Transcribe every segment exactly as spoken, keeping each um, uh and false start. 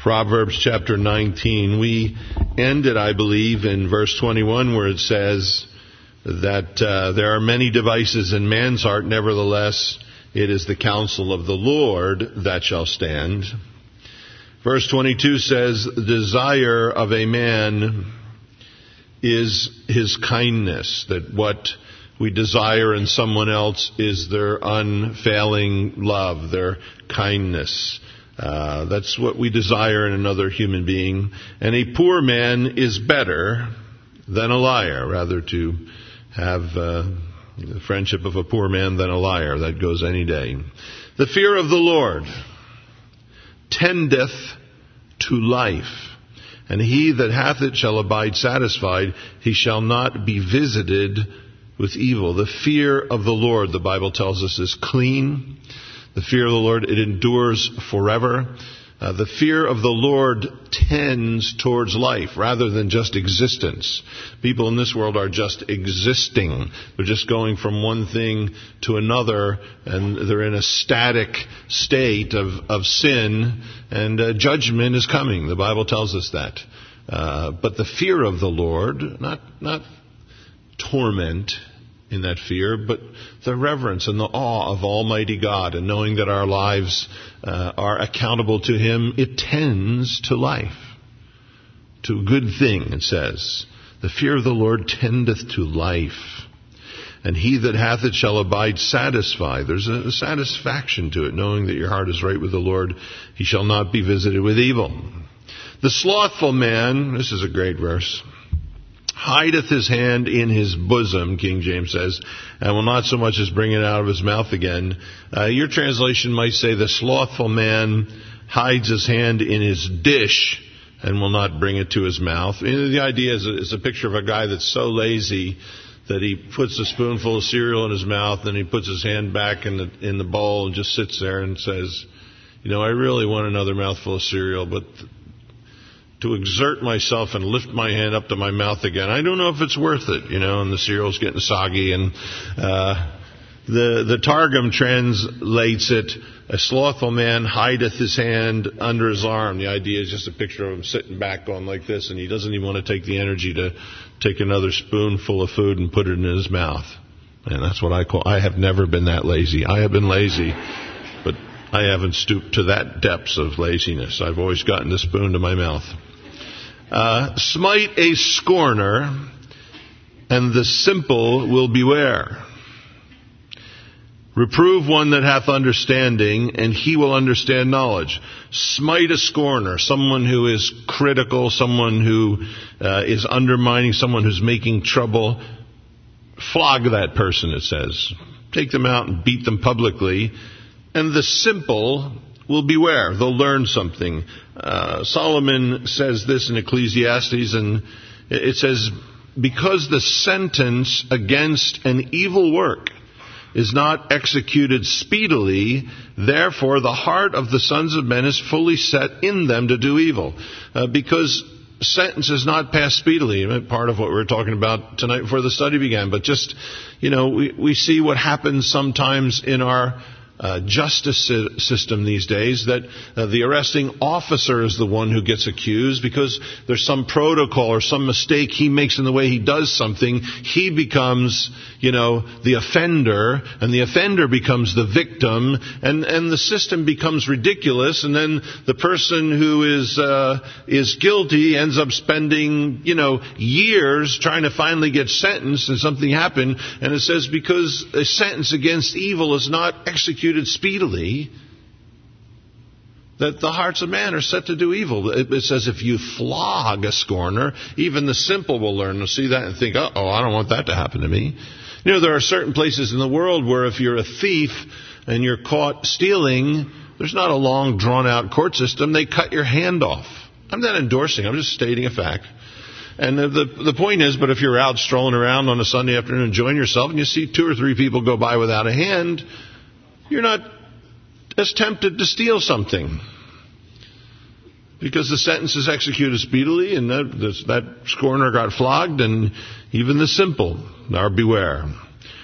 Proverbs chapter nineteen. We ended, I believe, in verse twenty-one where it says that uh, there are many devices in man's heart, nevertheless it is the counsel of the Lord that shall stand. Verse twenty-two says, the desire of a man is his kindness, that what we desire in someone else is their unfailing love, their kindness. Uh, that's what we desire in another human being. And a poor man is better than a liar. Rather to have uh, the friendship of a poor man than a liar. That goes any day. The fear of the Lord tendeth to life, and he that hath it shall abide satisfied. He shall not be visited with evil. The fear of the Lord, the Bible tells us, is clean. The fear of the Lord, it endures forever. Uh, the fear of the Lord tends towards life rather than just existence. People in this world are just existing. They're just going from one thing to another, and they're in a static state of, of sin, and uh, judgment is coming. The Bible tells us that. Uh, but the fear of the Lord, not not torment in that fear, but the reverence and the awe of Almighty God, and knowing that our lives uh, are accountable to Him, it tends to life, to a good thing, it says. The fear of the Lord tendeth to life, and he that hath it shall abide satisfied. There's a satisfaction to it, knowing that your heart is right with the Lord. He shall not be visited with evil. The slothful man, this is a great verse, hideth his hand in his bosom, King James says, and will not so much as bring it out of his mouth again. Uh, your translation might say, the slothful man hides his hand in his dish and will not bring it to his mouth. And the idea is a, is a picture of a guy that's so lazy that he puts a spoonful of cereal in his mouth, and he puts his hand back in the in the bowl and just sits there and says, you know, I really want another mouthful of cereal, but to exert myself and lift my hand up to my mouth again, I don't know if it's worth it, you know, and the cereal's getting soggy. And uh, the the Targum translates it, a slothful man hideth his hand under his arm. The idea is just a picture of him sitting back going like this, and he doesn't even want to take the energy to take another spoonful of food and put it in his mouth. And that's what I call, I have never been that lazy. I have been lazy, but I haven't stooped to that depths of laziness. I've always gotten the spoon to my mouth. Uh, smite a scorner, and the simple will beware. Reprove one that hath understanding, and he will understand knowledge. Smite a scorner, someone who is critical, someone who uh, is undermining, someone who's making trouble. Flog that person, it says. Take them out and beat them publicly. And the simple will beware. They'll learn something. Uh, Solomon says this in Ecclesiastes, and it says, because the sentence against an evil work is not executed speedily, therefore the heart of the sons of men is fully set in them to do evil. Uh, because sentence is not passed speedily. Part of what we were talking about tonight before the study began. But just, you know, we, we see what happens sometimes in our Uh, justice system these days, that uh, the arresting officer is the one who gets accused because there's some protocol or some mistake he makes in the way he does something. He becomes, you know, the offender, and the offender becomes the victim, and, and the system becomes ridiculous, and then the person who is uh, is guilty ends up spending, you know, years trying to finally get sentenced, and something happened, and it says because a sentence against evil is not executed speedily, that the hearts of man are set to do evil. It says if you flog a scorner, even the simple will learn to see that and think, uh-oh, I don't want that to happen to me. You know, there are certain places in the world where if you're a thief and you're caught stealing, there's not a long, drawn-out court system. They cut your hand off. I'm not endorsing. I'm just stating a fact. And the, the the point is, but if you're out strolling around on a Sunday afternoon enjoying yourself and you see two or three people go by without a hand, you're not as tempted to steal something because the sentence is executed speedily, and that, that scorner got flogged, and even the simple are beware.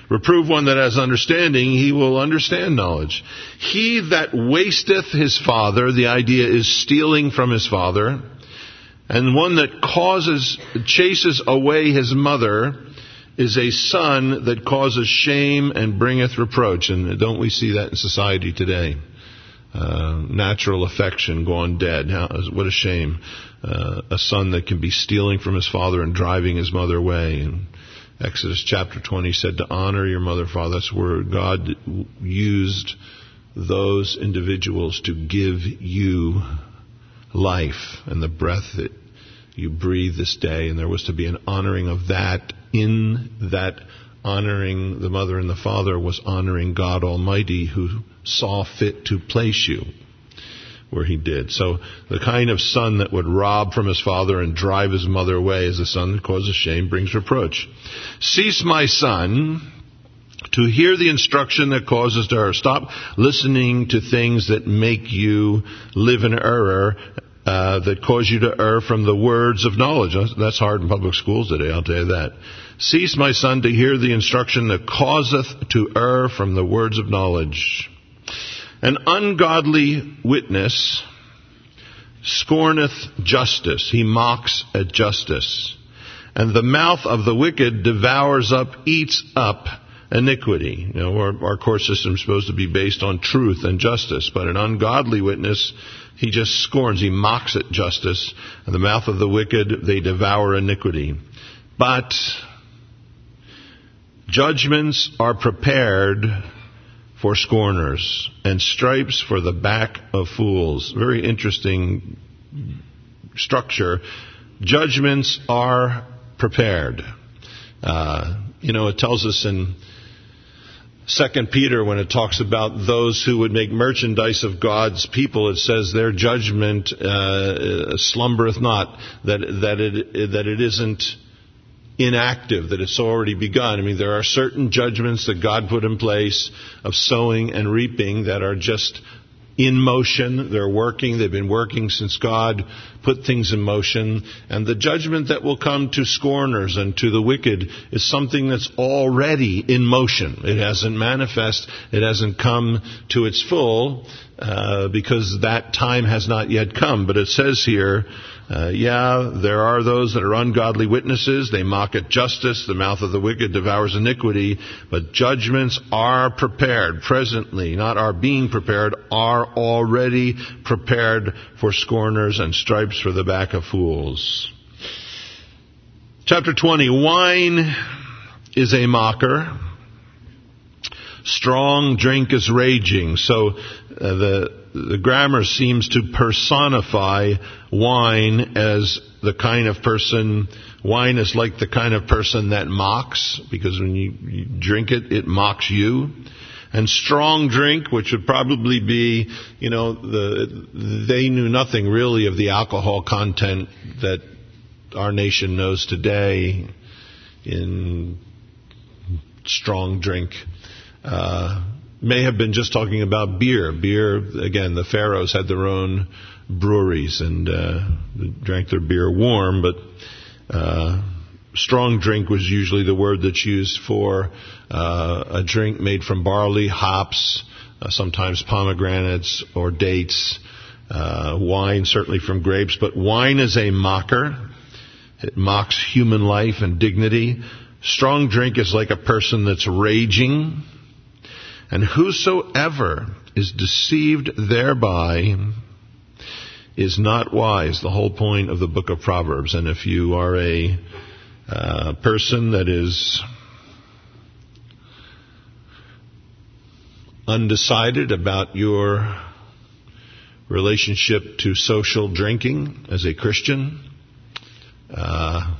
Reprove one that has understanding, he will understand knowledge. He that wasteth his father, the idea is stealing from his father, and one that causes, chases away his mother, is a son that causes shame and bringeth reproach. And don't we see that in society today? Uh, natural affection gone dead. How, what a shame. Uh, a son that can be stealing from his father and driving his mother away. And Exodus chapter twenty said to honor your mother, father. That's where God used those individuals to give you life and the breath that you breathe this day. And there was to be an honoring of that. In that honoring the mother and the father was honoring God Almighty, who saw fit to place you where he did. So the kind of son that would rob from his father and drive his mother away is a son that causes shame, brings reproach. Cease, my son, to hear the instruction that causes to err. Stop listening to things that make you live in error, uh, that cause you to err from the words of knowledge. That's hard in public schools today, I'll tell you that. Cease, my son, to hear the instruction that causeth to err from the words of knowledge. An ungodly witness scorneth justice. He mocks at justice. And the mouth of the wicked devours up, eats up iniquity. You know, our, our court system is supposed to be based on truth and justice, but an ungodly witness, he just scorns, he mocks at justice. And the mouth of the wicked, they devour iniquity. But judgments are prepared for scorners, and stripes for the back of fools. Very interesting structure. Judgments are prepared. Uh, you know, it tells us in Second Peter, when it talks about those who would make merchandise of God's people, it says their judgment uh, slumbereth not, that that it that it isn't inactive, that it's already begun. I mean, there are certain judgments that God put in place of sowing and reaping that are just in motion. They're working. They've been working since God put things in motion. And the judgment that will come to scorners and to the wicked is something that's already in motion. It hasn't manifest. It hasn't come to its full uh, because that time has not yet come. But it says here, Uh, yeah, there are those that are ungodly witnesses. They mock at justice. The mouth of the wicked devours iniquity. But judgments are prepared presently, not are being prepared, are already prepared for scorners, and stripes for the back of fools. Chapter twenty, wine is a mocker. Strong drink is raging. So uh, the the grammar seems to personify wine as the kind of person, wine is like the kind of person that mocks, because when you, you drink it, it mocks you. And strong drink, which would probably be, you know, the they knew nothing really of the alcohol content that our nation knows today in strong drink. Uh, may have been just talking about beer. Beer, again, the Pharaohs had their own breweries and uh, drank their beer warm, but uh, strong drink was usually the word that's used for uh, a drink made from barley, hops, uh, sometimes pomegranates or dates, uh, wine certainly from grapes. But wine is a mocker. It mocks human life and dignity. Strong drink is like a person that's raging. And whosoever is deceived thereby is not wise. The whole point of the book of Proverbs. And if you are a uh, person that is undecided about your relationship to social drinking as a Christian, uh,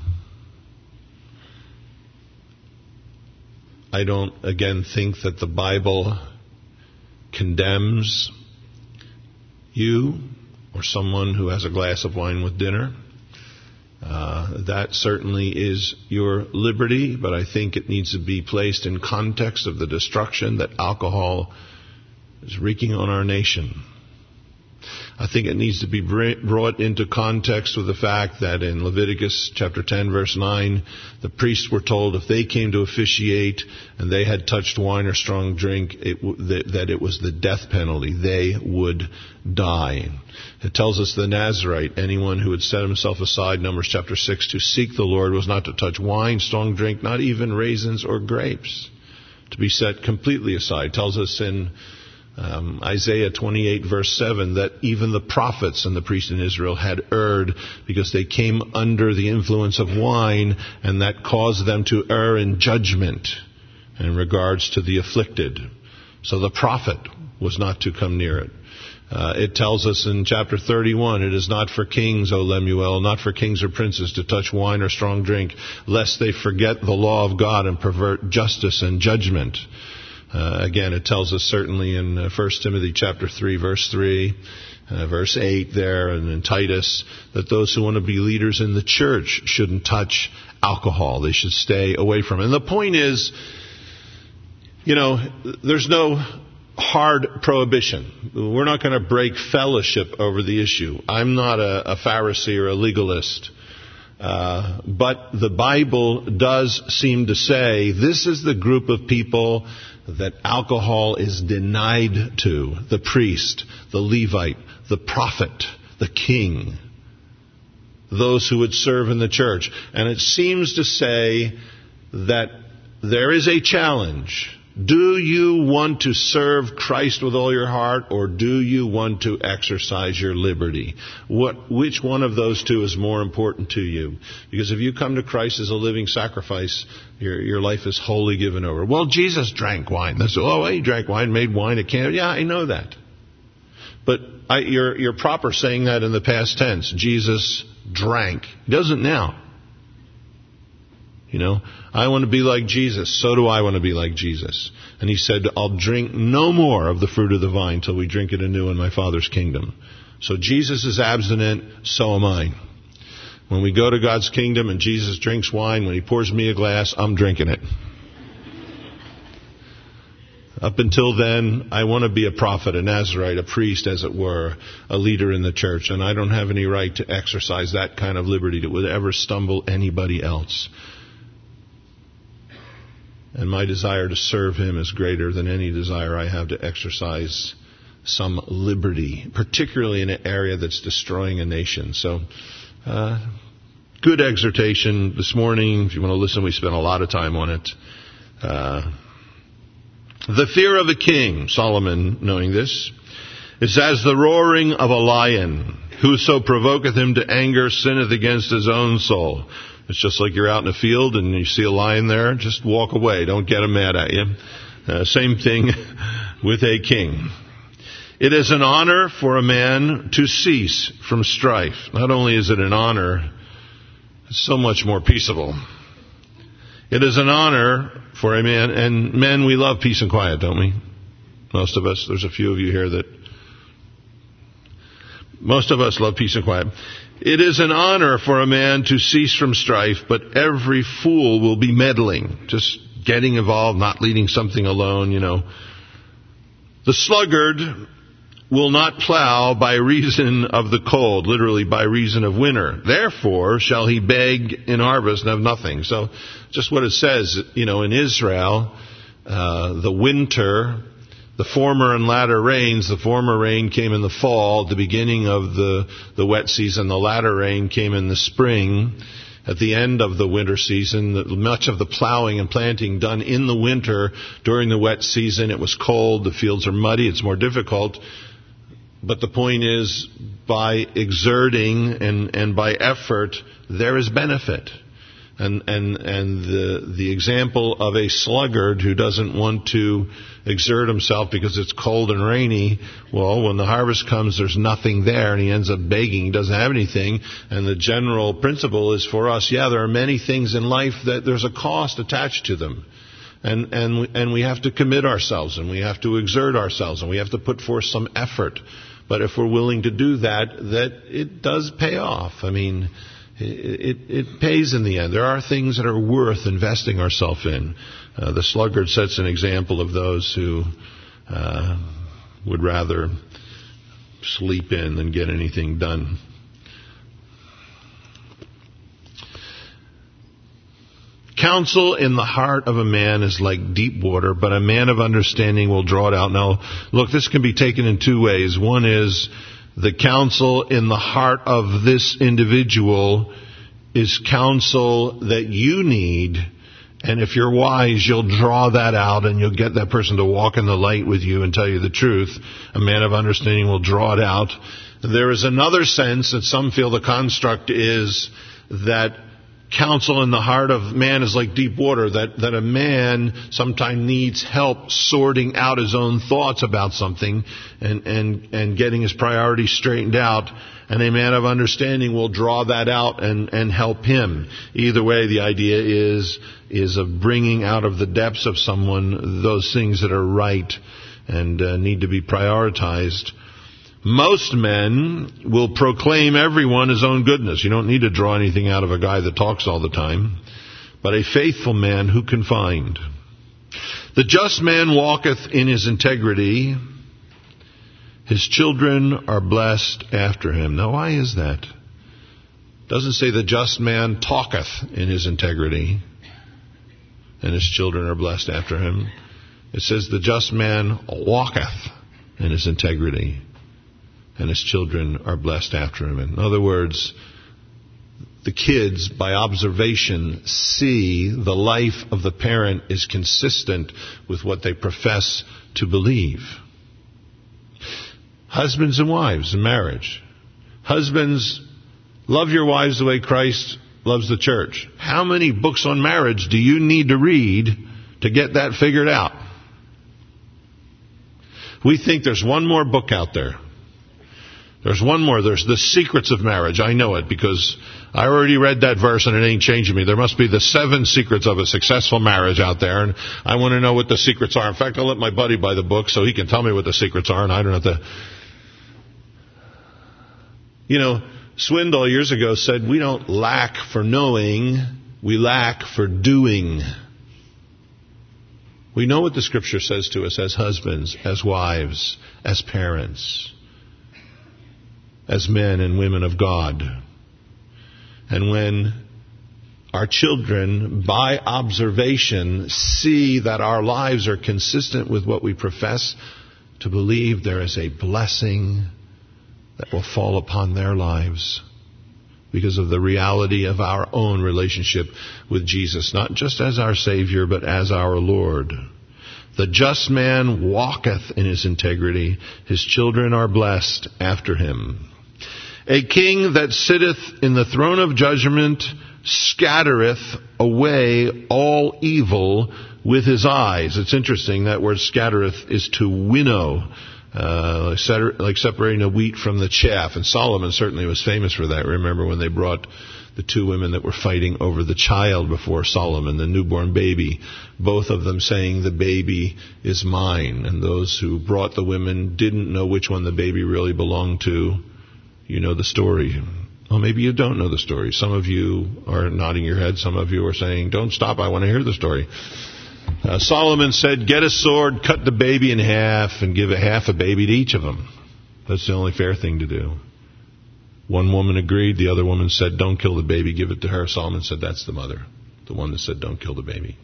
I don't, again, think that the Bible condemns you or someone who has a glass of wine with dinner. Uh, that certainly is your liberty, but I think it needs to be placed in context of the destruction that alcohol is wreaking on our nation. I think it needs to be brought into context with the fact that in Leviticus chapter ten, verse nine, the priests were told if they came to officiate and they had touched wine or strong drink, it w- that, that it was the death penalty. They would die. It tells us the Nazirite, anyone who had set himself aside, Numbers chapter six, to seek the Lord, was not to touch wine, strong drink, not even raisins or grapes. To be set completely aside. It tells us in Um, Isaiah twenty-eight verse seven that even the prophets and the priests in Israel had erred because they came under the influence of wine, and that caused them to err in judgment in regards to the afflicted. So the prophet was not to come near it. Uh, it tells us in chapter thirty-one, it is not for kings, O Lemuel, not for kings or princes to touch wine or strong drink, lest they forget the law of God and pervert justice and judgment. Uh, again, it tells us certainly in uh, First Timothy chapter three, verse three, uh, verse eight there, and in Titus, that those who want to be leaders in the church shouldn't touch alcohol. They should stay away from it. And the point is, you know, there's no hard prohibition. We're not going to break fellowship over the issue. I'm not a, a Pharisee or a legalist. Uh, but the Bible does seem to say this is the group of people that alcohol is denied to: the priest, the Levite, the prophet, the king, those who would serve in the church. And it seems to say that there is a challenge. Do you want to serve Christ with all your heart, or do you want to exercise your liberty? What, which one of those two is more important to you? Because if you come to Christ as a living sacrifice, your, your life is wholly given over. Well, Jesus drank wine. That's, oh, he drank wine, made wine at Cana. Yeah, I know that. But I, you're, you're proper saying that in the past tense. Jesus drank. He doesn't now. You know, I want to be like Jesus. So do I want to be like Jesus. And he said, I'll drink no more of the fruit of the vine till we drink it anew in my Father's kingdom. So Jesus is abstinent, so am I. When we go to God's kingdom and Jesus drinks wine, when he pours me a glass, I'm drinking it. Up until then, I want to be a prophet, a Nazirite, a priest, as it were, a leader in the church. And I don't have any right to exercise that kind of liberty that would ever stumble anybody else. And my desire to serve him is greater than any desire I have to exercise some liberty, particularly in an area that's destroying a nation. So, uh, good exhortation this morning. If you want to listen, we spent a lot of time on it. Uh, the fear of a king, Solomon knowing this, is as the roaring of a lion. Whoso provoketh him to anger sinneth against his own soul. It's just like you're out in the field and you see a lion there, just walk away. Don't get him mad at you. Uh, same thing with a king. It is an honor for a man to cease from strife. Not only is it an honor, it's so much more peaceable. It is an honor for a man, and men, we love peace and quiet, don't we? Most of us. There's a few of you here that, most of us love peace and quiet. It is an honor for a man to cease from strife, but every fool will be meddling, just getting involved, not leading something alone, you know. The sluggard will not plow by reason of the cold, literally by reason of winter. Therefore shall he beg in harvest and have nothing. So just what it says, you know, in Israel, uh, the winter, the former and latter rains, the former rain came in the fall, the beginning of the, the wet season. The latter rain came in the spring. At the end of the winter season, much of the plowing and planting done in the winter during the wet season. It was cold, the fields are muddy, it's more difficult. But the point is, by exerting and, and by effort, there is benefit. And, and, and the, the example of a sluggard who doesn't want to exert himself because it's cold and rainy, well, when the harvest comes, there's nothing there and he ends up begging. He doesn't have anything. And the general principle is for us, yeah, there are many things in life that there's a cost attached to them. And, and, and we have to commit ourselves and we have to exert ourselves and we have to put forth some effort. But if we're willing to do that, that it does pay off. I mean, It, it, it pays in the end. There are things that are worth investing ourselves in. Uh, the sluggard sets an example of those who uh, would rather sleep in than get anything done. Counsel in the heart of a man is like deep water, but a man of understanding will draw it out. Now, look, this can be taken in two ways. One is the counsel in the heart of this individual is counsel that you need, and if you're wise, you'll draw that out and you'll get that person to walk in the light with you and tell you the truth. A man of understanding will draw it out. There is another sense that some feel the construct is that counsel in the heart of man is like deep water, that, that a man sometimes needs help sorting out his own thoughts about something and, and, and getting his priorities straightened out. And a man of understanding will draw that out and, and help him. Either way, the idea is, is of bringing out of the depths of someone those things that are right and uh, need to be prioritized. Most men will proclaim everyone his own goodness. You don't need to draw anything out of a guy that talks all the time. But a faithful man who can find? The just man walketh in his integrity. His children are blessed after him. Now, why is that? It doesn't say the just man talketh in his integrity, and his children are blessed after him. It says the just man walketh in his integrity, and his children are blessed after him. In other words, the kids, by observation, see the life of the parent is consistent with what they profess to believe. Husbands and wives in marriage. Husbands, love your wives the way Christ loves the church. How many books on marriage do you need to read to get that figured out? We think there's one more book out there. There's one more. There's The Secrets of Marriage. I know it because I already read that verse and it ain't changing me. There must be the seven secrets of a successful marriage out there, and I want to know what the secrets are. In fact, I'll let my buddy buy the book so he can tell me what the secrets are, and I don't have to. You know, Swindoll years ago said, we don't lack for knowing, we lack for doing. We know what the Scripture says to us as husbands, as wives, as parents, as men and women of God. And when our children, by observation, see that our lives are consistent with what we profess to believe, there is a blessing that will fall upon their lives because of the reality of our own relationship with Jesus, not just as our Savior, but as our Lord. The just man walketh in his integrity. His children are blessed after him. A king that sitteth in the throne of judgment scattereth away all evil with his eyes. It's interesting, that word scattereth is to winnow, uh, like separating the wheat from the chaff. And Solomon certainly was famous for that. Remember when they brought the two women that were fighting over the child before Solomon, the newborn baby, both of them saying, the baby is mine. And those who brought the women didn't know which one the baby really belonged to. You know the story. Well, maybe you don't know the story. Some of you are nodding your head. Some of you are saying, don't stop, I want to hear the story. Uh, Solomon said, get a sword, cut the baby in half, and give a half a baby to each of them. That's the only fair thing to do. One woman agreed. The other woman said, don't kill the baby, give it to her. Solomon said, that's the mother. The one that said, don't kill the baby.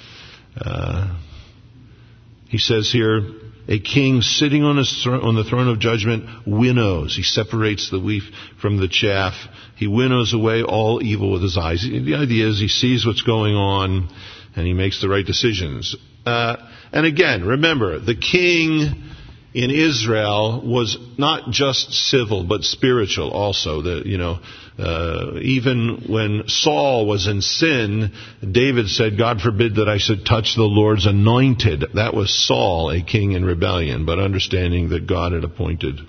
Uh, he says here, a king sitting on, his thro- on the throne of judgment winnows. He separates the wheat from the chaff. He winnows away all evil with his eyes. The idea is he sees what's going on and he makes the right decisions. Uh, and again, remember, the king in Israel was not just civil but spiritual also. The, you know, uh, even when Saul was in sin, David said, God forbid that I should touch the Lord's anointed. That was Saul, a king in rebellion, but understanding that God had appointed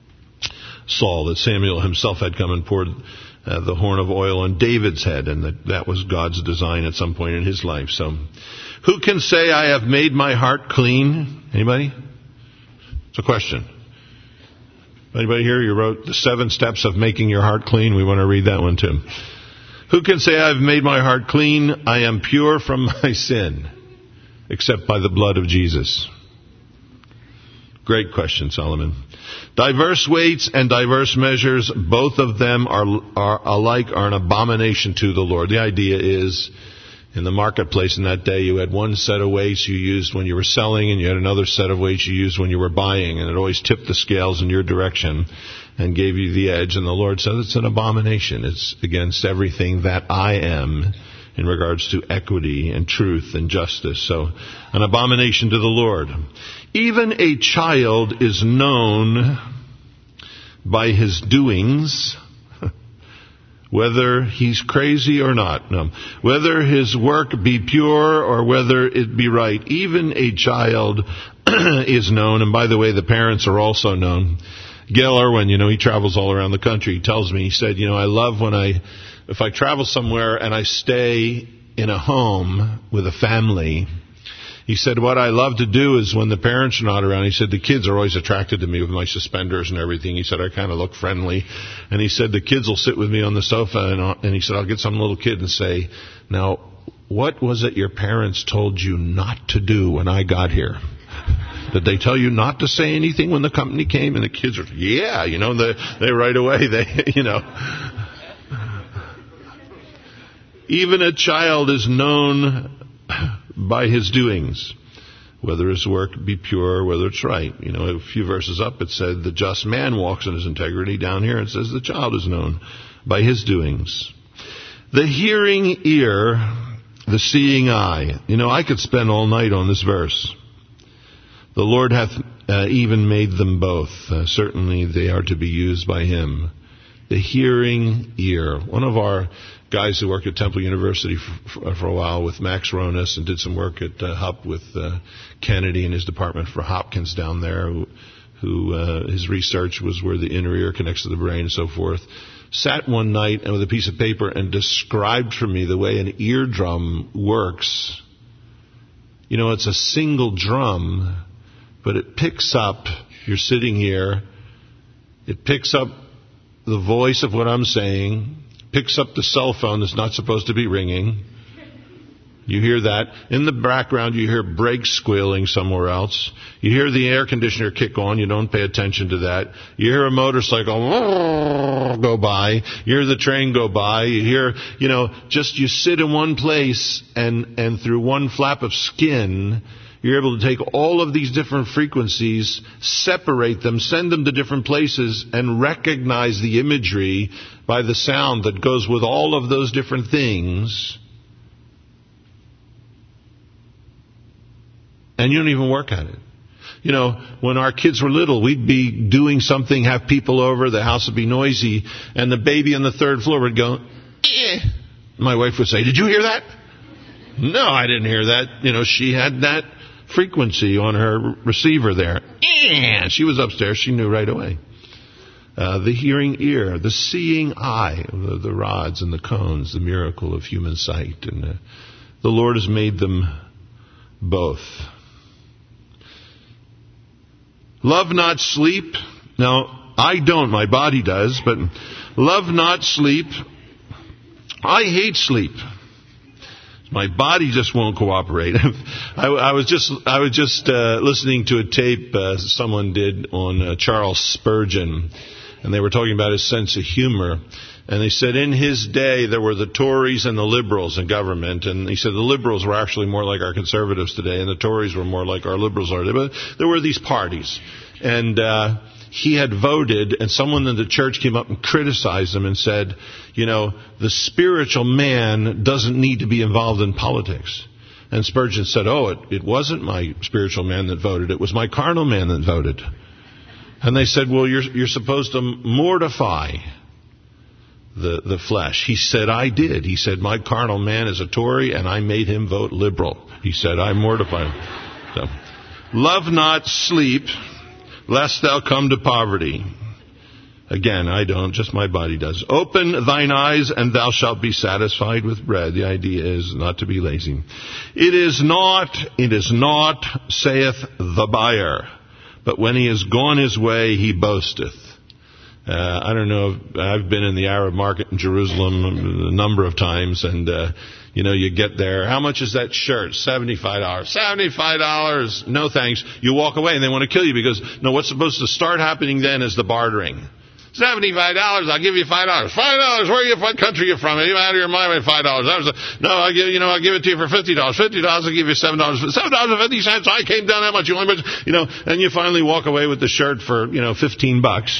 Saul, that Samuel himself had come and poured uh, the horn of oil on David's head, and that that was God's design at some point in his life. So, who can say, I have made my heart clean? Anybody? It's a question. Anybody here? You wrote the seven steps of making your heart clean. We want to read that one too. Who can say, I've made my heart clean? I am pure from my sin, except by the blood of Jesus. Great question, Solomon. Diverse weights and diverse measures, both of them are, are alike, are an abomination to the Lord. The idea is, in the marketplace in that day, you had one set of weights you used when you were selling, and you had another set of weights you used when you were buying, and it always tipped the scales in your direction and gave you the edge. And the Lord said it's an abomination. It's against everything that I am in regards to equity and truth and justice. So, an abomination to the Lord. Even a child is known by his doings, whether he's crazy or not. No. Whether his work be pure or whether it be right. Even a child is known, and by the way, the parents are also known. Gail Irwin, you know, he travels all around the country. He tells me, he said, you know, I love when I, if I travel somewhere and I stay in a home with a family, he said, what I love to do is when the parents are not around, he said, the kids are always attracted to me with my suspenders and everything. He said, I kind of look friendly. And he said, the kids will sit with me on the sofa, and, and he said, I'll get some little kid and say, now, what was it your parents told you not to do when I got here? Did they tell you not to say anything when the company came? And the kids are, yeah, you know, they, they right away, they, you know. Even a child is known by his doings, whether his work be pure, whether it's right. You know, a few verses up it said, the just man walks in his integrity. Down here it says the child is known by his doings. The hearing ear, the seeing eye. You know, I could spend all night on this verse. The Lord hath uh, even made them both. Uh, certainly they are to be used by him. The hearing ear. One of our guys who worked at Temple University for, for a while with Max Ronas and did some work at uh, Hupp with uh, Kennedy and his department for Hopkins down there, who, who uh, his research was where the inner ear connects to the brain and so forth, sat one night and with a piece of paper and described for me the way an eardrum works. You know, it's a single drum, but it picks up, you're sitting here, it picks up the voice of what I'm saying, picks up the cell phone that's not supposed to be ringing. You hear that. In the background, you hear brakes squealing somewhere else. You hear the air conditioner kick on. You don't pay attention to that. You hear a motorcycle go by. You hear the train go by. You hear, you know, just you sit in one place and, and through one flap of skin, you're able to take all of these different frequencies, separate them, send them to different places, and recognize the imagery by the sound that goes with all of those different things. And you don't even work at it. You know, when our kids were little, we'd be doing something, have people over, the house would be noisy, and the baby on the third floor would go, eh. My wife would say, did you hear that? No, I didn't hear that. You know, she had that frequency on her receiver there. Eh. She was upstairs. She knew right away. Uh, the hearing ear, the seeing eye, the, the rods and the cones, the miracle of human sight. And uh, the Lord has made them both. Love not sleep. Now, I don't, my body does, but love not sleep. I hate sleep. My body just won't cooperate. I, I was just I was just uh, listening to a tape uh, someone did on uh, Charles Spurgeon, and they were talking about his sense of humor. And they said in his day there were the Tories and the Liberals in government, and he said the Liberals were actually more like our Conservatives today, and the Tories were more like our Liberals are today. But there were these parties, and uh, he had voted, and someone in the church came up and criticized him and said, you know, the spiritual man doesn't need to be involved in politics. And Spurgeon said, oh, it, it wasn't my spiritual man that voted, it was my carnal man that voted. And they said, well, you're you're supposed to mortify the the flesh. He said, I did. He said, my carnal man is a Tory, and I made him vote liberal. He said, I mortified him. So, love not sleep, lest thou come to poverty. Again, I don't, just my body does. Open thine eyes, and thou shalt be satisfied with bread. The idea is not to be lazy. It is not, it is not, saith the buyer, but when he is gone his way, he boasteth. Uh, I don't know. I've been in the Arab market in Jerusalem a number of times, and uh, you know, you get there. How much is that shirt? Seventy-five dollars. Seventy-five dollars. No thanks. You walk away, and they want to kill you because no. What's supposed to start happening then is the bartering. Seventy-five dollars. I'll give you five dollars. Five dollars. Where are you? What country are you from? Are you out of your mind with five dollars? That was a, no. I give you know. I'll give it to you for fifty dollars. Fifty dollars. I'll give you seven dollars. Seven dollars and fifty cents. I came down that much. You only, you know. And you finally walk away with the shirt for you know fifteen bucks.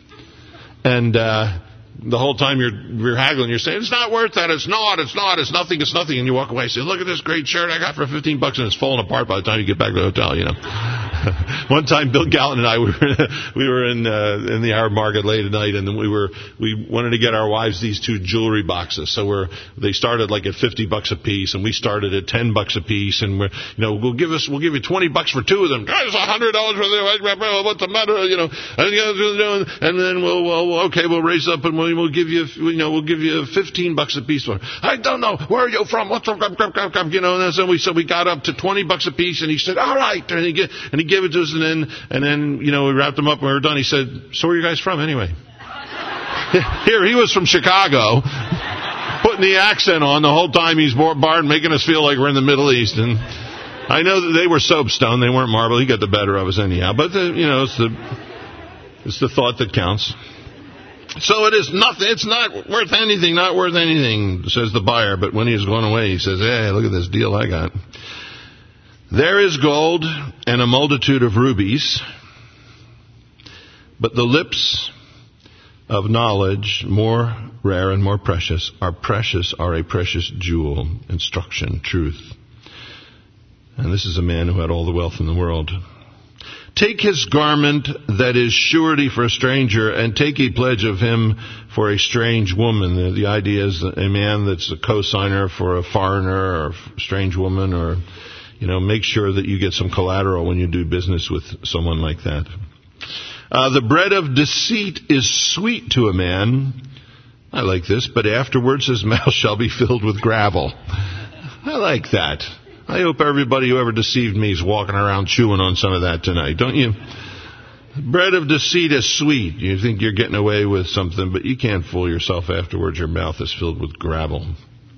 And uh, the whole time you're you're haggling, you're saying, it's not worth that, it's not, it's not, it's nothing, it's nothing. And you walk away and say, look at this great shirt I got for fifteen bucks, and it's falling apart by the time you get back to the hotel, you know. One time, Bill Gallant and I, we were, we were in uh, in the Arab market late at night, and then we were we wanted to get our wives these two jewelry boxes. So we're they started like at fifty bucks a piece, and we started at ten bucks a piece, and we're you know we'll give us we'll give you twenty bucks for two of them. Guys, a hundred dollars for the what's the matter? You know, and then we'll, we'll okay we'll raise up and we'll, we'll give you you know we'll give you fifteen bucks a piece for it. I don't know where are you from? What's from? You know, and so we so we got up to twenty bucks a piece, and he said, all right, and he get, and he gave it to us, and then and then you know we wrapped them up and we were done. He said, so where are you guys from anyway? Here, he was from Chicago, putting the accent on the whole time he's barred, making us feel like we're in the Middle East. And I know that they were soapstone, they weren't marble. He got the better of us anyhow. But the, you know, it's the it's the thought that counts. So it is nothing. It's not worth anything. Not worth anything, says the buyer. But when he's going away, he says, "Hey, look at this deal I got." There is gold and a multitude of rubies, but the lips of knowledge, more rare and more precious, are precious, are a precious jewel, instruction, truth. And this is a man who had all the wealth in the world. Take his garment that is surety for a stranger, and take a pledge of him for a strange woman. The, the idea is a man that's a co-signer for a foreigner or a strange woman, or, you know, make sure that you get some collateral when you do business with someone like that. Uh, the bread of deceit is sweet to a man. I like this, but afterwards his mouth shall be filled with gravel. I like that. I hope everybody who ever deceived me is walking around chewing on some of that tonight, don't you? Bread of deceit is sweet. You think you're getting away with something, but you can't fool yourself afterwards. Your mouth is filled with gravel.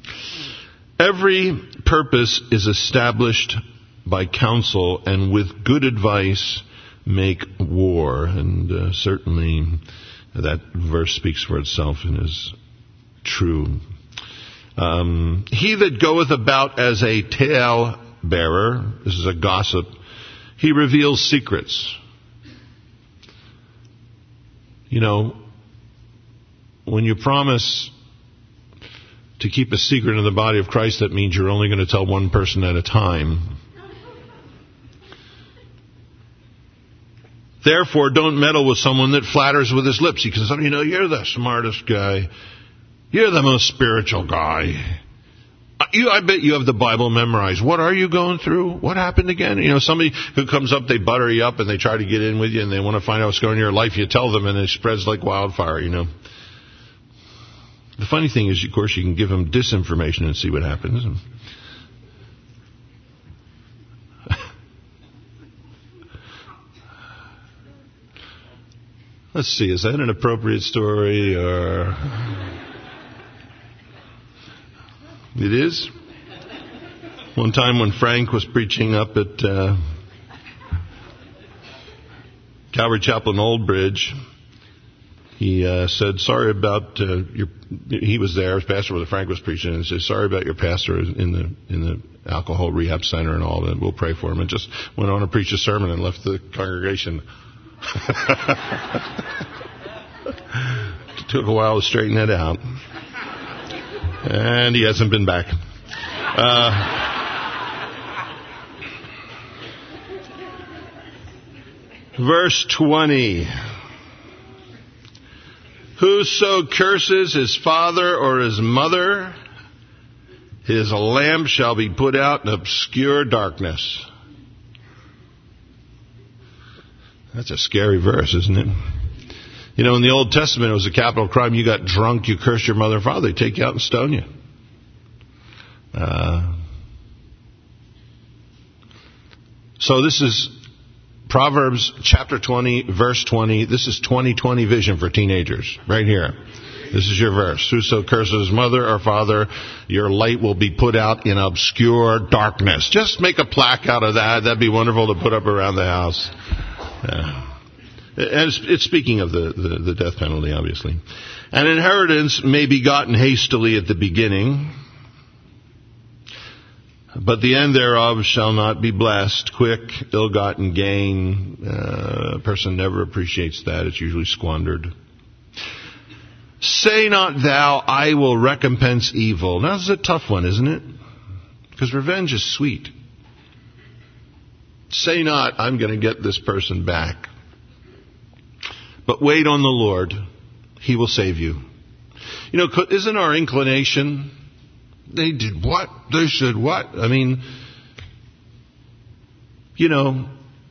Every purpose is established by counsel, and with good advice make war. And uh, certainly that verse speaks for itself and is true. Um, he that goeth about as a tale bearer, this is a gossip, he reveals secrets. You know, when you promise to keep a secret in the body of Christ, that means you're only going to tell one person at a time. Therefore, don't meddle with someone that flatters with his lips. He can say, you know, you're the smartest guy. You're the most spiritual guy. You, I bet you have the Bible memorized. What are you going through? What happened again? You know, somebody who comes up, they butter you up and they try to get in with you and they want to find out what's going on in your life. You tell them and it spreads like wildfire, you know. The funny thing is, of course, you can give them disinformation and see what happens. Let's see, is that an appropriate story or... It is. One time when Frank was preaching up at uh, Calvary Chapel in Old Bridge, he uh, said, sorry about uh, your... He was there, as pastor, where Frank was preaching, and he said, sorry about your pastor in the in the alcohol rehab center and all that. We'll pray for him. And just went on to preach a sermon and left the congregation. It took a while to straighten that out. And he hasn't been back. Uh, verse twenty. Whoso curses his father or his mother, his lamp shall be put out in obscure darkness. That's a scary verse, isn't it? You know, in the Old Testament, it was a capital crime. You got drunk, you cursed your mother and father, they take you out and stone you. Uh, so this is Proverbs chapter twenty, verse twenty. This is twenty twenty vision for teenagers, right here. This is your verse. Whoso curses mother or father, your light will be put out in obscure darkness. Just make a plaque out of that. That'd be wonderful to put up around the house. Yeah. And it's, it's speaking of the, the, the death penalty, obviously. An inheritance may be gotten hastily at the beginning, but the end thereof shall not be blessed. Quick, ill-gotten gain. Uh, a person never appreciates that. It's usually squandered. Say not thou, I will recompense evil. Now, this is a tough one, isn't it? Because revenge is sweet. Say not, I'm going to get this person back. But wait on the Lord. He will save you. You know, isn't our inclination, they did what? They said what? I mean, you know,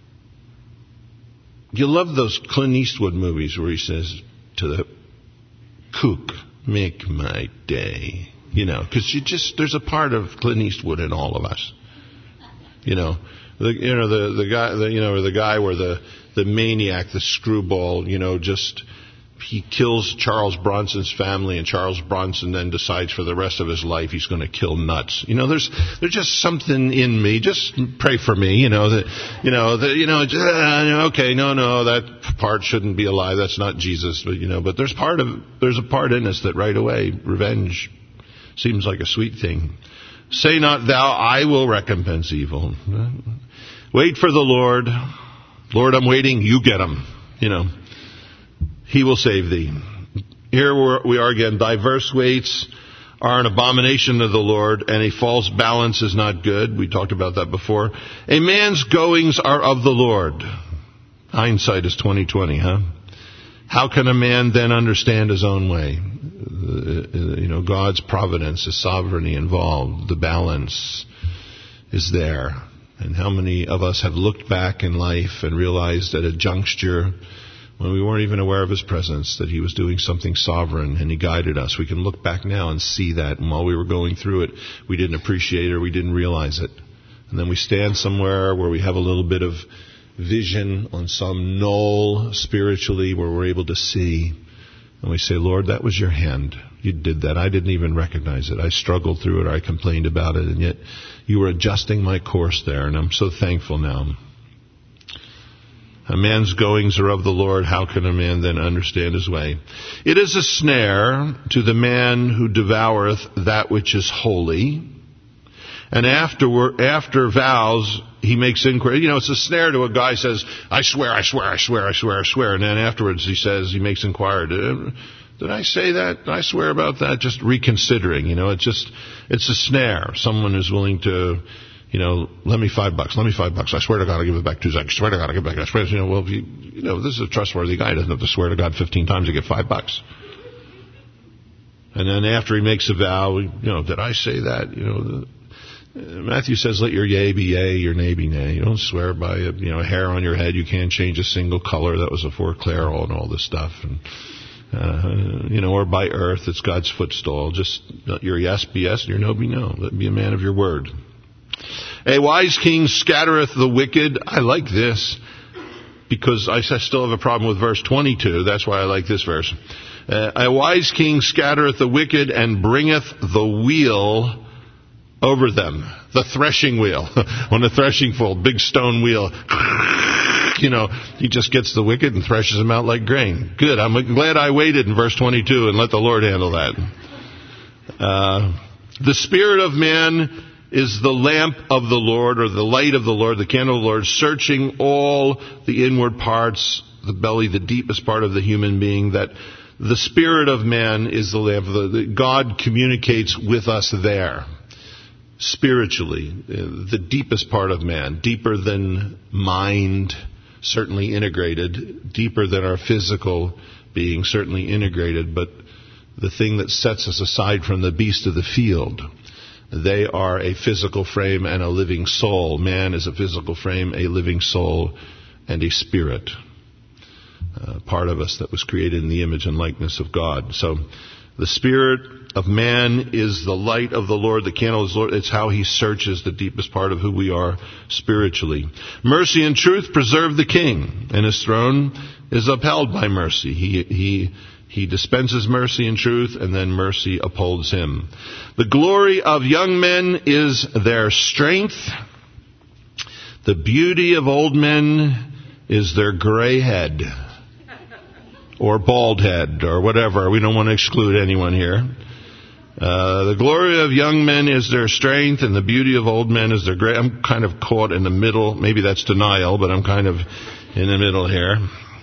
you love those Clint Eastwood movies where he says to the kook, make my day. You know, because you just, there's a part of Clint Eastwood in all of us. You know, the, you know, the, the guy, the, you know, the guy where the, the maniac, the screwball, you know, just, he kills Charles Bronson's family, and Charles Bronson then decides for the rest of his life he's going to kill nuts. You know, there's there's just something in me. Just pray for me. You know that. You know that. You know. Uh, okay, no, no, that part shouldn't be alive. That's not Jesus. But you know, but there's part of there's a part in us that right away revenge seems like a sweet thing. Say not thou, I will recompense evil. Wait for the Lord. Lord, I'm waiting. You get him. You know. He will save thee. Here we are again. Diverse weights are an abomination to the Lord, and a false balance is not good. We talked about that before. A man's goings are of the Lord. Hindsight is twenty twenty, huh? How can a man then understand his own way? You know, God's providence, His sovereignty involved. The balance is there. And how many of us have looked back in life and realized at a juncture when we weren't even aware of His presence, that He was doing something sovereign and He guided us. We can look back now and see that. And while we were going through it, we didn't appreciate it or we didn't realize it. And then we stand somewhere where we have a little bit of vision on some knoll spiritually where we're able to see. And we say, Lord, that was your hand. You did that. I didn't even recognize it. I struggled through it or I complained about it. And yet you were adjusting my course there. And I'm so thankful now. A man's goings are of the Lord. How can a man then understand his way? It is a snare to the man who devoureth that which is holy. And afterward, after vows, he makes inquiry. You know, it's a snare to a guy who says, I swear, I swear, I swear, I swear, I swear. And then afterwards he says, he makes inquiry. Did, did I say that? Did I swear about that? Just reconsidering, you know, it's just, it's a snare. Someone is willing to, you know, let me five bucks, let me five bucks. I swear to God I'll give it back Tuesday. I swear to God I'll give it back. I swear, you know, well, if you, you know, this is a trustworthy guy. He doesn't have to swear to God fifteen times to get five bucks. And then after he makes a vow, you know, did I say that? You know, the, Matthew says, let your yea be yea, your nay be nay. You don't swear by a, you know, hair on your head. You can't change a single color. That was a four-clairol and all this stuff. And, uh, you know, or by earth, it's God's footstool. Just let your yes be yes and your no be no. Let be a man of your word. A wise king scattereth the wicked. I like this because I still have a problem with verse twenty-two. That's why I like this verse. Uh, a wise king scattereth the wicked and bringeth the wheel over them. The threshing wheel. On the threshing floor, big stone wheel. You know, he just gets the wicked and threshes them out like grain. Good. I'm glad I waited in verse twenty-two and let the Lord handle that. Uh, the spirit of man is the lamp of the Lord, or the light of the Lord, the candle of the Lord, searching all the inward parts, the belly, the deepest part of the human being, that the spirit of man is the lamp of the, God communicates with us there. Spiritually, the deepest part of man, deeper than mind, certainly integrated, deeper than our physical being, certainly integrated, but the thing that sets us aside from the beast of the field. They are a physical frame and a living soul. Man is a physical frame, a living soul, and a spirit. Uh, part of us that was created in the image and likeness of God. So The spirit of man is the light of the Lord, the candle of the Lord. It's how he searches the deepest part of who we are spiritually. Mercy and truth preserve the king, and his throne is upheld by mercy. He, he, he dispenses mercy and truth, and then mercy upholds him. The glory of young men is their strength. The beauty of old men is their gray head. Or bald head, or whatever. We don't want to exclude anyone here. Uh, the glory of young men is their strength, and the beauty of old men is their gray. I'm kind of caught in the middle. Maybe that's denial, but I'm kind of in the middle here.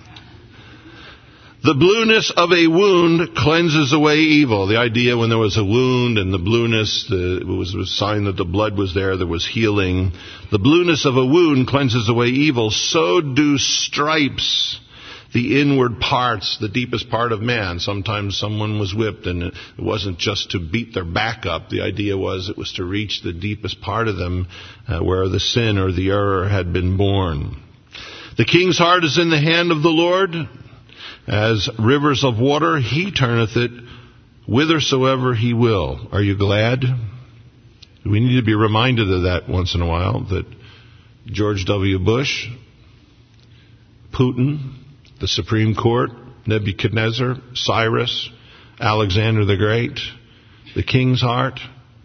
The blueness of a wound cleanses away evil. The idea when there was a wound and the blueness, the, it was a sign that the blood was there, there was healing. The blueness of a wound cleanses away evil. So do stripes. The inward parts, the deepest part of man. Sometimes someone was whipped, and it wasn't just to beat their back up. The idea was it was to reach the deepest part of them uh, where the sin or the error had been born. The king's heart is in the hand of the Lord. As rivers of water, he turneth it whithersoever he will. Are you glad? We need to be reminded of that once in a while, that George W. Bush, Putin, the Supreme Court, Nebuchadnezzar, Cyrus, Alexander the Great, the king's heart,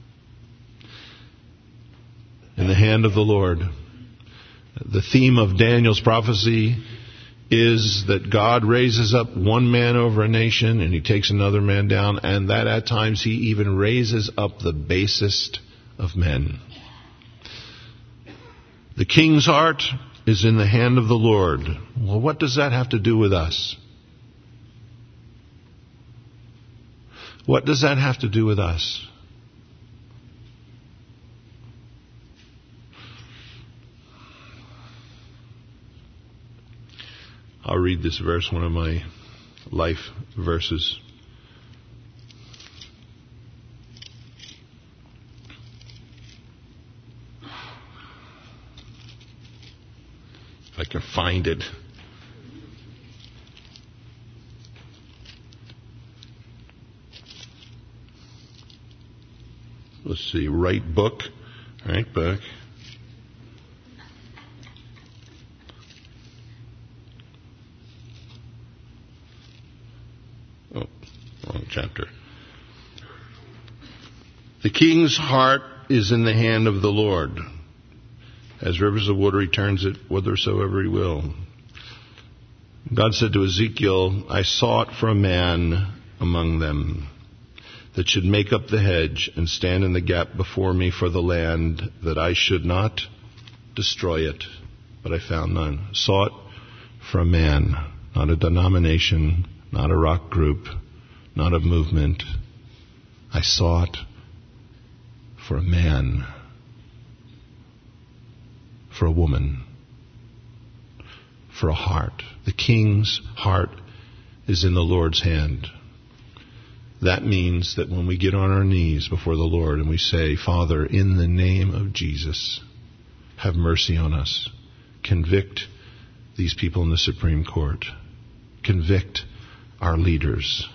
in the hand of the Lord. The theme of Daniel's prophecy is that God raises up one man over a nation and he takes another man down, and that at times he even raises up the basest of men. The king's heart is in the hand of the Lord. Well, what does that have to do with us? What does that have to do with us? I'll read this verse, one of my life verses. If I can find it. Let's see, right book. Right book. Oh, wrong chapter. The king's heart is in the hand of the Lord. As rivers of water, he turns it whithersoever he will. God said to Ezekiel, I sought for a man among them that should make up the hedge and stand in the gap before me for the land, that I should not destroy it. But I found none. Sought for a man, not a denomination, not a rock group, not a movement. I sought for a man. For a woman, for a heart. The king's heart is in the Lord's hand. That means that when we get on our knees before the Lord and we say, Father, in the name of Jesus, have mercy on us. Convict these people in the Supreme Court. Convict our leaders.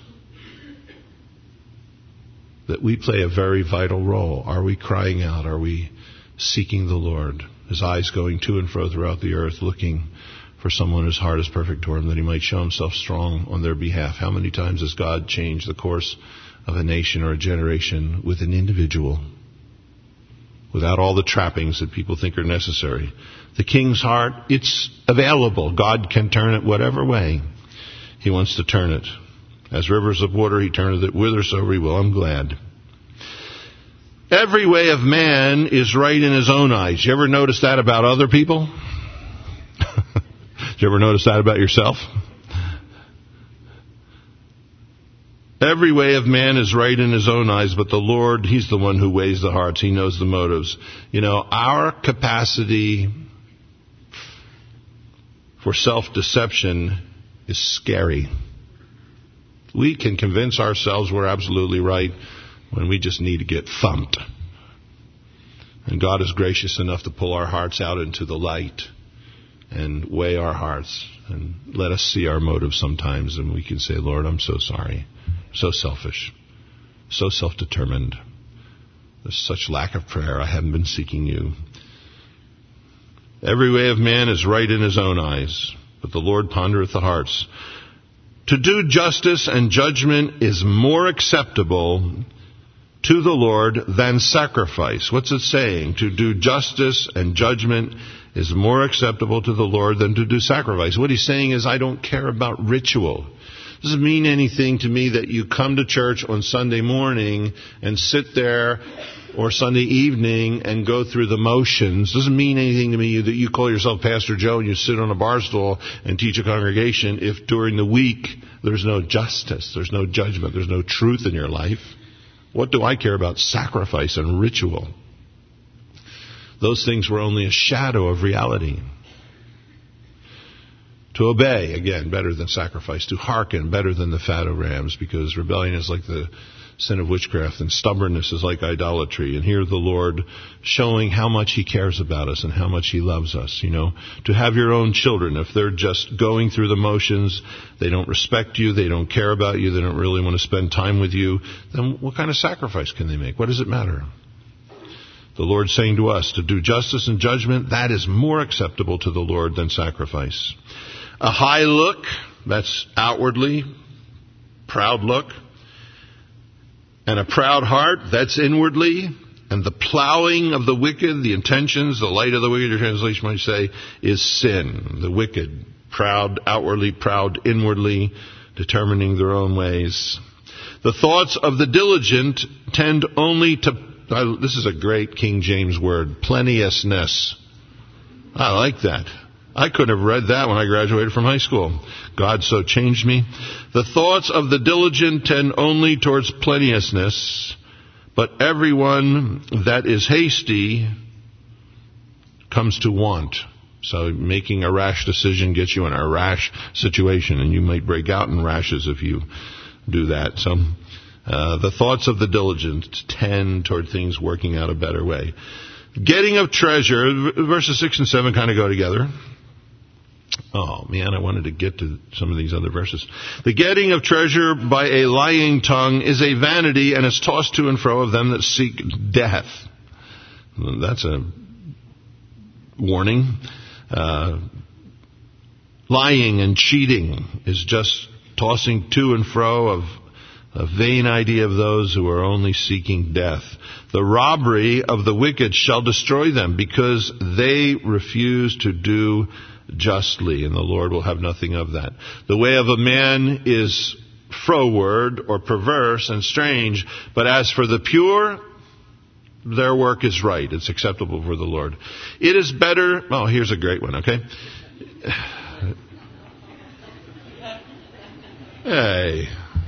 That we play a very vital role. Are we crying out? Are we seeking the Lord? His eyes going to and fro throughout the earth, looking for someone whose heart is perfect to him, that he might show himself strong on their behalf. How many times has God changed the course of a nation or a generation with an individual, without all the trappings that people think are necessary? The king's heart, it's available. God can turn it whatever way he wants to turn it. As rivers of water, he turneth it whithersoever he will. I'm glad. Every way of man is right in his own eyes. You ever notice that about other people? Did you ever notice that about yourself? Every way of man is right in his own eyes, but the Lord, he's the one who weighs the hearts. He knows the motives. You know, our capacity for self-deception is scary. We can convince ourselves we're absolutely right when we just need to get thumped. And God is gracious enough to pull our hearts out into the light and weigh our hearts and let us see our motives sometimes, and we can say, Lord, I'm so sorry. So selfish. so self-determined. There's such lack of prayer. I haven't been seeking you. Every way of man is right in his own eyes, but the Lord pondereth the hearts. To do justice and judgment is more acceptable to the Lord than sacrifice. What's it saying? To do justice and judgment is more acceptable to the Lord than to do sacrifice. What he's saying is, I don't care about ritual. It doesn't mean anything to me that you come to church on Sunday morning and sit there, or Sunday evening, and go through the motions. It doesn't mean anything to me that you call yourself Pastor Joe and you sit on a bar stool and teach a congregation if during the week there's no justice, there's no judgment, there's no truth in your life. What do I care about sacrifice and ritual? Those things were only a shadow of reality. To obey, again, better than sacrifice. To hearken, better than the fat of rams, because rebellion is like the sin of witchcraft, and stubbornness is like idolatry. And here the Lord showing how much He cares about us and how much He loves us. You know, to have your own children, if they're just going through the motions, they don't respect you, they don't care about you, they don't really want to spend time with you, then what kind of sacrifice can they make? What does it matter? The Lord's saying to us, to do justice and judgment, that is more acceptable to the Lord than sacrifice. A high look, that's outwardly, proud look. And a proud heart, that's inwardly. And the plowing of the wicked, the intentions, the light of the wicked, your translation might say, is sin. The wicked, proud, outwardly, proud, inwardly, determining their own ways. The thoughts of the diligent tend only to, uh, this is a great King James word, plenteousness. I like that. I couldn't have read that when I graduated from high school. God so changed me. The thoughts of the diligent tend only towards plenteousness, but everyone that is hasty comes to want. So making a rash decision gets you in a rash situation, and you might break out in rashes if you do that. So uh, the thoughts of the diligent tend toward things working out a better way. Getting of treasure, verses six and seven kind of go together. Oh, man, I wanted to get to some of these other verses. The getting of treasure by a lying tongue is a vanity, and is tossed to and fro of them that seek death. That's a warning. Uh, lying and cheating is just tossing to and fro of a vain idea of those who are only seeking death. The robbery of the wicked shall destroy them, because they refuse to do justly, and the Lord will have nothing of that. The way of a man is froward or perverse and strange, but as for the pure, their work is right. It's acceptable for the Lord. It is better, oh, here's a great one, okay? Hey.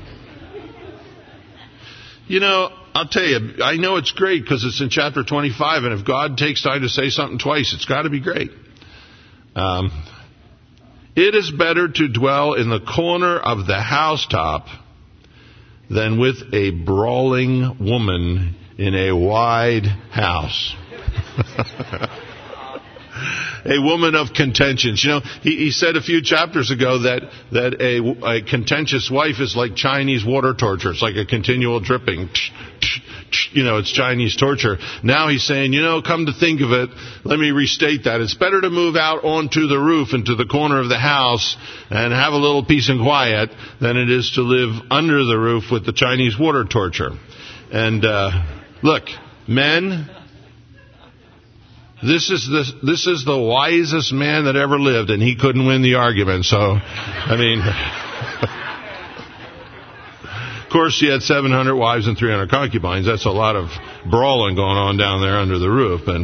You know, I'll tell you, I know it's great because it's in chapter twenty-five, and if God takes time to say something twice, it's got to be great. Um, it is better to dwell in the corner of the housetop than with a brawling woman in a wide house. A woman of contentions. You know, he, he said a few chapters ago that that a, a contentious wife is like Chinese water torture. It's like a continual dripping. You know, it's Chinese torture. Now he's saying, you know, come to think of it, let me restate that. It's better to move out onto the roof into the corner of the house and have a little peace and quiet than it is to live under the roof with the Chinese water torture. And uh, look, men, this is the this is the wisest man that ever lived, and he couldn't win the argument. So, I mean, of course, he had seven hundred wives and three hundred concubines. That's a lot of brawling going on down there under the roof. And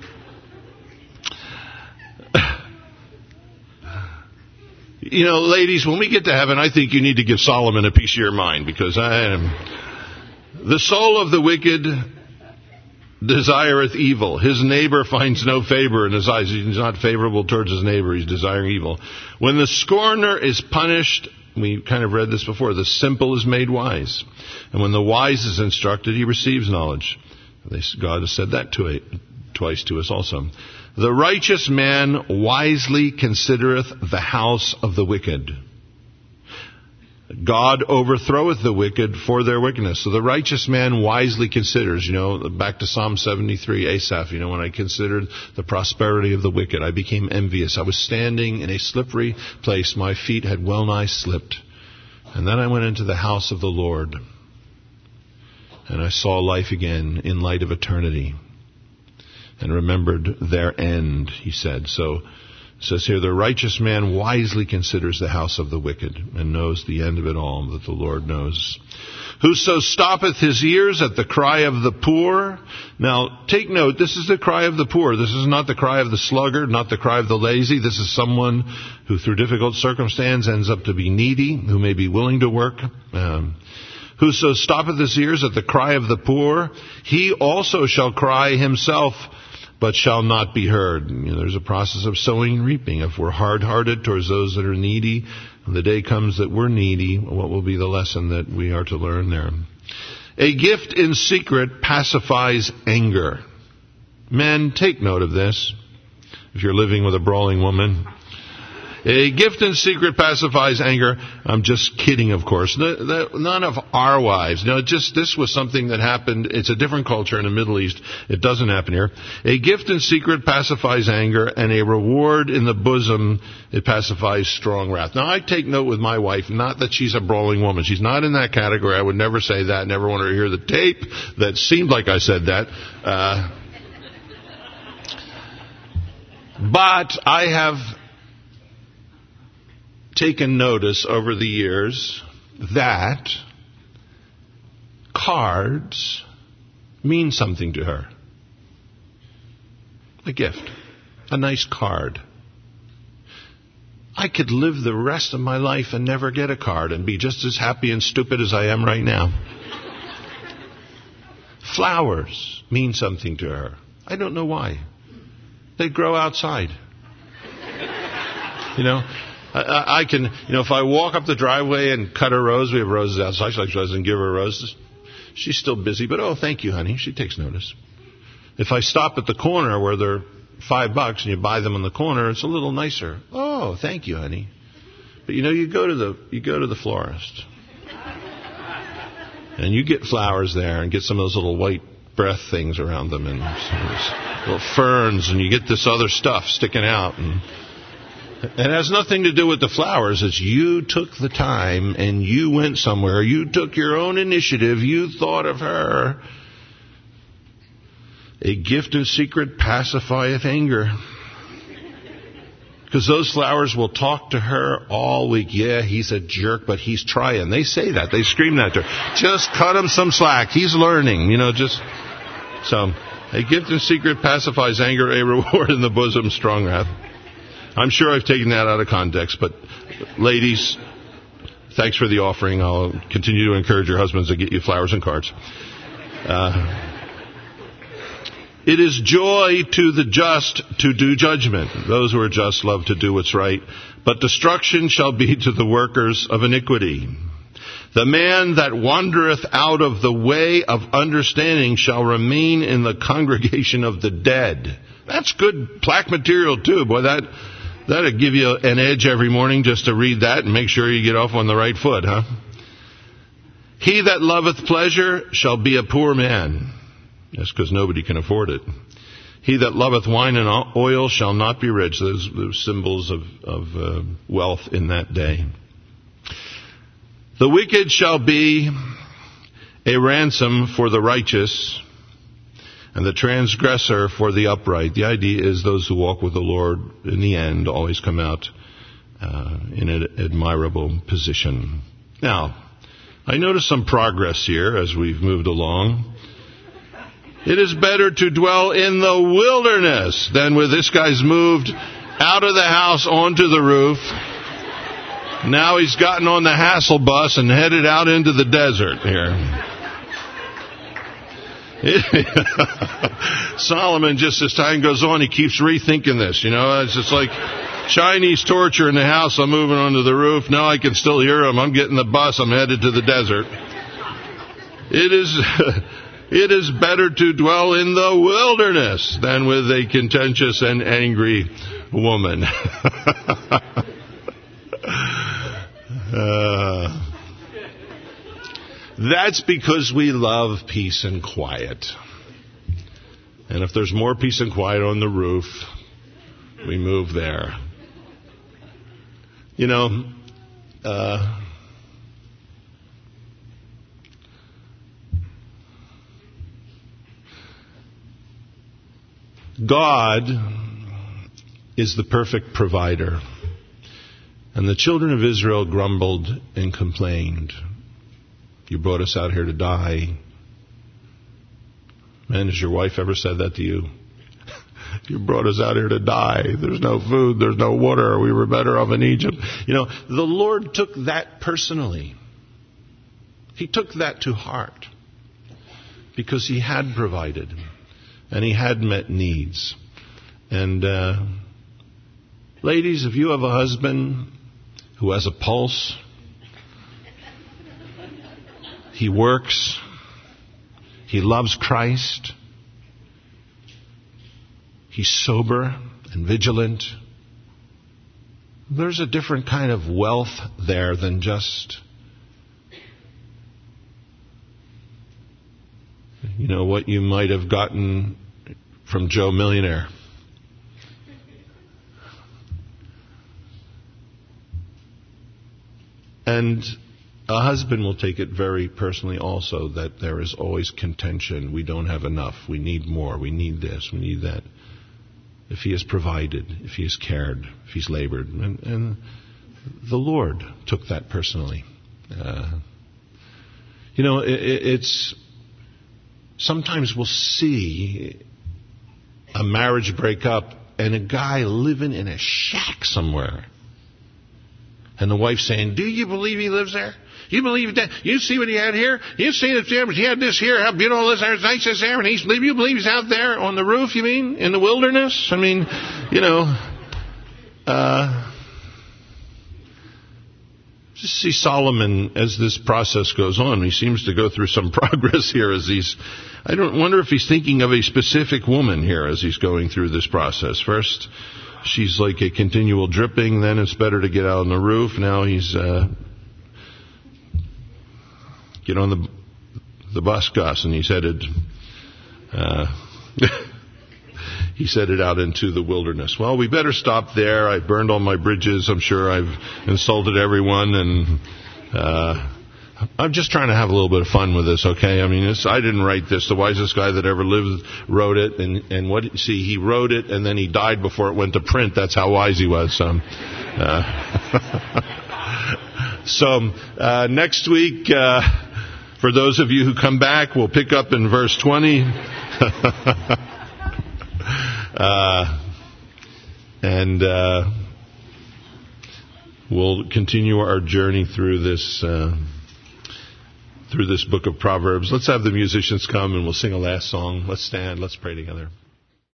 you know, ladies, when we get to heaven, I think you need to give Solomon a piece of your mind, because I am the soul of the wicked desireth evil. His neighbor finds no favor in his eyes. He's not favorable towards his neighbor. He's desiring evil. When the scorner is punished, we kind of read this before, the simple is made wise. And when the wise is instructed, he receives knowledge. God has said that to it, twice to us also. The righteous man wisely considereth the house of the wicked. God overthroweth the wicked for their wickedness. So the righteous man wisely considers, you know, back to Psalm seventy-three, Asaph, you know, when I considered the prosperity of the wicked, I became envious. I was standing in a slippery place. My feet had well nigh slipped. And then I went into the house of the Lord, and I saw life again in light of eternity, and remembered their end, he said. So it says here, the righteous man wisely considers the house of the wicked, and knows the end of it all, that the Lord knows. Whoso stoppeth his ears at the cry of the poor. Now, take note, this is the cry of the poor. This is not the cry of the sluggard, not the cry of the lazy. This is someone who through difficult circumstance ends up to be needy, who may be willing to work. Um, Whoso stoppeth his ears at the cry of the poor, he also shall cry himself, but shall not be heard. You know, there's a process of sowing and reaping. If we're hard-hearted towards those that are needy, when the day comes that we're needy, what will be the lesson that we are to learn there? A gift in secret pacifies anger. Men, take note of this. If you're living with a brawling woman, a gift in secret pacifies anger. I'm just kidding, of course. None of our wives. No, just this was something that happened. It's a different culture in the Middle East. It doesn't happen here. A gift in secret pacifies anger, and a reward in the bosom, it pacifies strong wrath. Now, I take note with my wife, not that she's a brawling woman. She's not in that category. I would never say that. Never want her to hear the tape that seemed like I said that. Uh, but I have taken notice over the years that cards mean something to her. A gift. A nice card. I could live the rest of my life and never get a card and be just as happy and stupid as I am right now. Flowers mean something to her. I don't know why. They grow outside. You know, I, I can, you know, if I walk up the driveway and cut a rose, we have roses outside, she likes roses, and give her roses. She's still busy, but oh, thank you, honey. She takes notice. If I stop at the corner where they're five bucks and you buy them on the corner, it's a little nicer. Oh, thank you, honey. But you know, you go to the you go to the florist, and you get flowers there, and get some of those little white breath things around them, and little ferns, and you get this other stuff sticking out, and it has nothing to do with the flowers. It's you took the time and you went somewhere. You took your own initiative. You thought of her. A gift in secret pacifieth anger. Because those flowers will talk to her all week. Yeah, he's a jerk, but he's trying. They say that. They scream that to her. Just cut him some slack. He's learning. You know, just... So, a gift in secret pacifies anger. A reward in the bosom, strong wrath. I'm sure I've taken that out of context, but ladies, thanks for the offering. I'll continue to encourage your husbands to get you flowers and cards. Uh, it is joy to the just to do judgment. Those who are just love to do what's right, but destruction shall be to the workers of iniquity. The man that wandereth out of the way of understanding shall remain in the congregation of the dead. That's good plaque material too. Boy, that... That'll give you an edge every morning just to read that and make sure you get off on the right foot, huh? He that loveth pleasure shall be a poor man. That's because nobody can afford it. He that loveth wine and oil shall not be rich. Those are symbols of, of uh, wealth in that day. The wicked shall be a ransom for the righteous, and the transgressor for the upright. The idea is those who walk with the Lord in the end always come out uh, in an admirable position. Now, I notice some progress here as we've moved along. It is better to dwell in the wilderness than with this guy's moved out of the house onto the roof. Now he's gotten on the hassle bus and headed out into the desert here. Solomon, just as time goes on, he keeps rethinking this. You know, it's just like Chinese torture in the house. I'm moving onto the roof. Now I can still hear him. I'm getting the bus. I'm headed to the desert. It is, it is better to dwell in the wilderness than with a contentious and angry woman. uh, That's because we love peace and quiet. And if there's more peace and quiet on the roof, we move there. You know, uh, God is the perfect provider. And the children of Israel grumbled and complained. You brought us out here to die. Man, has your wife ever said that to you? You brought us out here to die. There's no food. There's no water. We were better off in Egypt. You know, the Lord took that personally. He took that to heart because He had provided and He had met needs. And uh, ladies, if you have a husband who has a pulse, he works, he loves Christ, he's sober and vigilant, there's a different kind of wealth there than just, you know, what you might have gotten from Joe Millionaire. And a husband will take it very personally also that there is always contention. We don't have enough. We need more. We need this. We need that. If he has provided, if he has cared, if he's labored. And, and the Lord took that personally. Uh, you know, it, it's... Sometimes we'll see a marriage break up and a guy living in a shack somewhere. And the wife saying, do you believe he lives there? You believe that? You see what he had here? You see that he had this here, how beautiful this there, nice this there, and he's, you believe he's out there on the roof, you mean? In the wilderness? I mean, you know, uh, just see Solomon as this process goes on. He seems to go through some progress here as he's, I don't wonder if he's thinking of a specific woman here as he's going through this process. First, she's like a continual dripping. Then it's better to get out on the roof. Now he's uh, get on the the bus, Gus, and he's headed uh, he's headed out into the wilderness. Well, we better stop there. I burned all my bridges. I'm sure I've insulted everyone, and uh, I'm just trying to have a little bit of fun with this, okay? I mean, it's, I didn't write this. The wisest guy that ever lived wrote it, and and what? See, he wrote it, and then he died before it went to print. That's how wise he was. So, uh, so uh, next week, uh, for those of you who come back, we'll pick up in verse twenty, uh, and uh, we'll continue our journey through this. Uh, through this book of Proverbs. Let's have the musicians come and we'll sing a last song. Let's stand. Let's pray together.